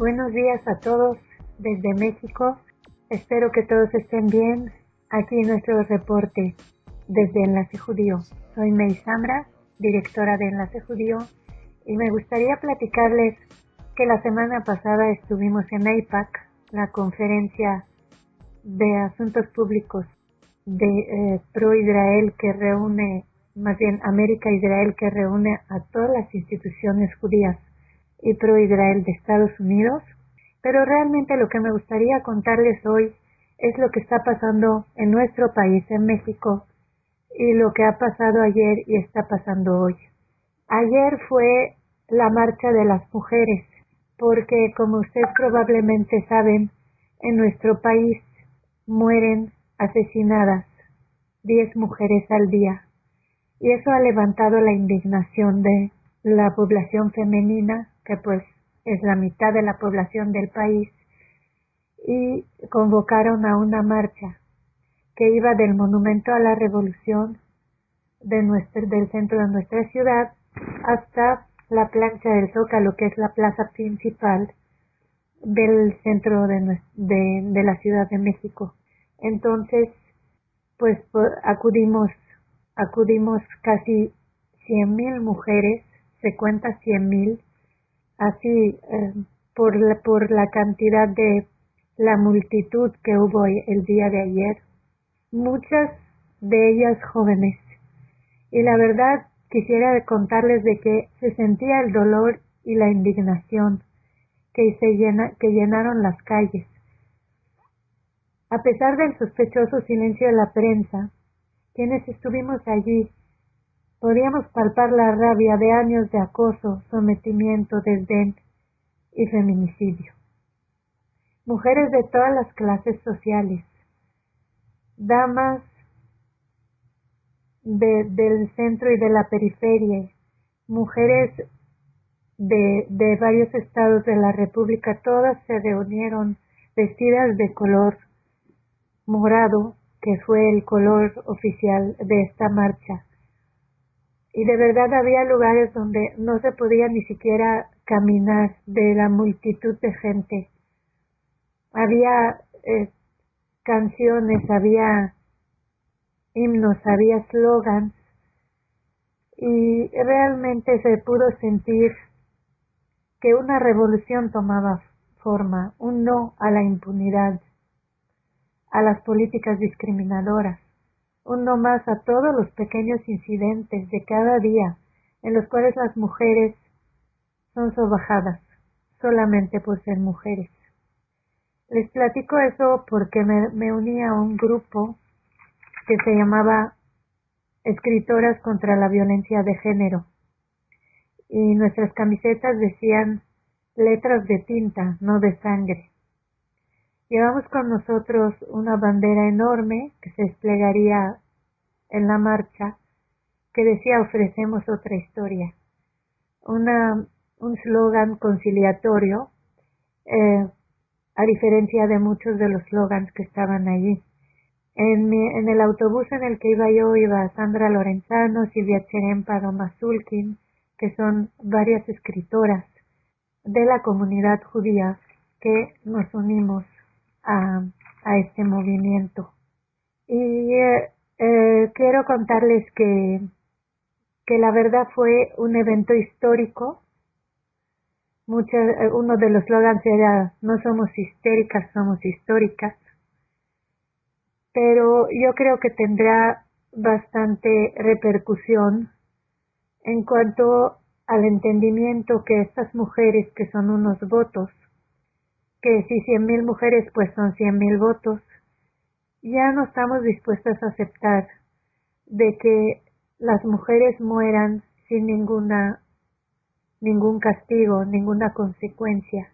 Buenos días a todos desde México. Espero que todos estén bien. Aquí nuestro reporte desde Enlace Judío. Soy May Samra, directora de Enlace Judío, y me gustaría platicarles que la semana pasada estuvimos en AIPAC, la conferencia de asuntos públicos de pro-Israel que reúne, más bien América-Israel, que reúne a todas las instituciones judías y pro-Israel de Estados Unidos. Pero realmente lo que me gustaría contarles hoy es lo que está pasando en nuestro país, en México, y lo que ha pasado ayer y está pasando hoy. Ayer fue la marcha de las mujeres, porque como ustedes probablemente saben, en nuestro país mueren asesinadas 10 mujeres al día, y eso ha levantado la indignación de la población femenina, que pues es la mitad de la población del país, y convocaron a una marcha que iba del Monumento a la Revolución del centro de nuestra ciudad hasta la plancha del Zócalo, que es la plaza principal del centro de la Ciudad de México. Entonces, pues acudimos casi 100,000 mujeres, se cuenta 100,000, así por la cantidad de la multitud que hubo el día de ayer, muchas de ellas jóvenes. Y la verdad quisiera contarles de que se sentía el dolor y la indignación que llenaron las calles. A pesar del sospechoso silencio de la prensa, quienes estuvimos allí podíamos palpar la rabia de años de acoso, sometimiento, desdén y feminicidio. Mujeres de todas las clases sociales, damas del centro y de la periferia, mujeres de varios estados de la República, todas se reunieron vestidas de color morado, que fue el color oficial de esta marcha. Y de verdad había lugares donde no se podía ni siquiera caminar de la multitud de gente. Había canciones, había himnos, había slogans, y realmente se pudo sentir que una revolución tomaba forma, un no a la impunidad, a las políticas discriminadoras, un no más a todos los pequeños incidentes de cada día en los cuales las mujeres son sobajadas solamente por ser mujeres. Les platico eso porque me uní a un grupo que se llamaba Escritoras contra la Violencia de Género, y nuestras camisetas decían letras de tinta, no de sangre. Llevamos con nosotros una bandera enorme que se desplegaría en la marcha, que decía ofrecemos otra historia. Un slogan conciliatorio, a diferencia de muchos de los slogans que estaban allí. En el autobús en el que iba yo iba Sandra Lorenzano, Silvia Cherempa, Doma Zulkin, que son varias escritoras de la comunidad judía que nos unimos a este movimiento. Y quiero contarles que la verdad fue un evento histórico. Uno de los slogans era no somos histéricas, somos históricas. Pero yo creo que tendrá bastante repercusión en cuanto al entendimiento que estas mujeres, que son unos votos, que si 100,000 mujeres pues son 100,000 votos, ya no estamos dispuestas a aceptar de que las mujeres mueran sin ningún castigo, ninguna consecuencia.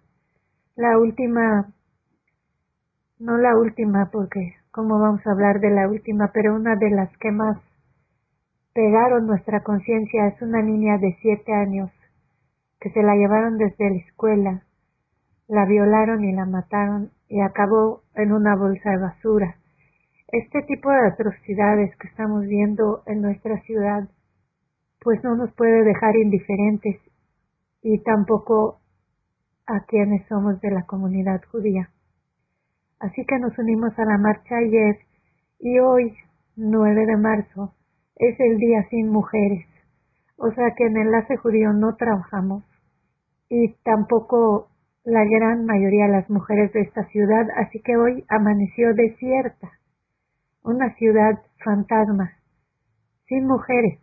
No la última, porque cómo vamos a hablar de la última, pero una de las que más pegaron nuestra conciencia es una niña de 7 años que se la llevaron desde la escuela, la violaron y la mataron y acabó en una bolsa de basura. Este tipo de atrocidades que estamos viendo en nuestra ciudad pues no nos puede dejar indiferentes, y tampoco a quienes somos de la comunidad judía. Así que nos unimos a la marcha ayer y hoy, 9 de marzo, es el día sin mujeres. O sea que en Enlace Judío no trabajamos y tampoco la gran mayoría de las mujeres de esta ciudad, así que hoy amaneció desierta, una ciudad fantasma, sin mujeres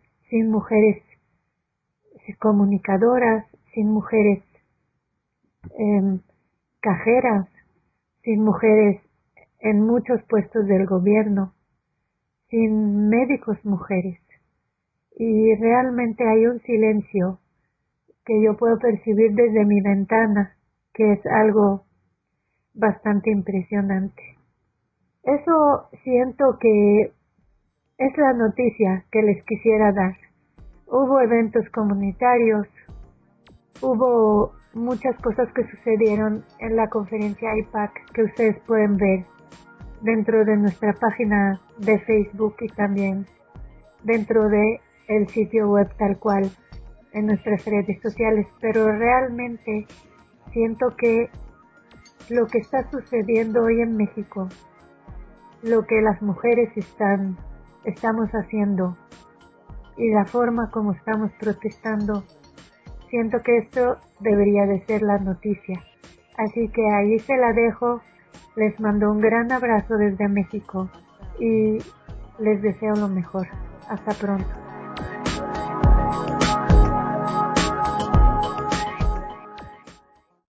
comunicadoras, sin mujeres cajeras, sin mujeres en muchos puestos del gobierno, sin médicos mujeres. Y realmente hay un silencio que yo puedo percibir desde mi ventana, que es algo bastante impresionante. Eso siento que es la noticia que les quisiera dar. Hubo eventos comunitarios, hubo muchas cosas que sucedieron en la conferencia IPAC que ustedes pueden ver dentro de nuestra página de Facebook y también dentro de el sitio web tal cual en nuestras redes sociales, pero realmente siento que lo que está sucediendo hoy en México, lo que las mujeres estamos haciendo y la forma como estamos protestando, siento que esto debería de ser la noticia. Así que ahí se la dejo, les mando un gran abrazo desde México y les deseo lo mejor. Hasta pronto.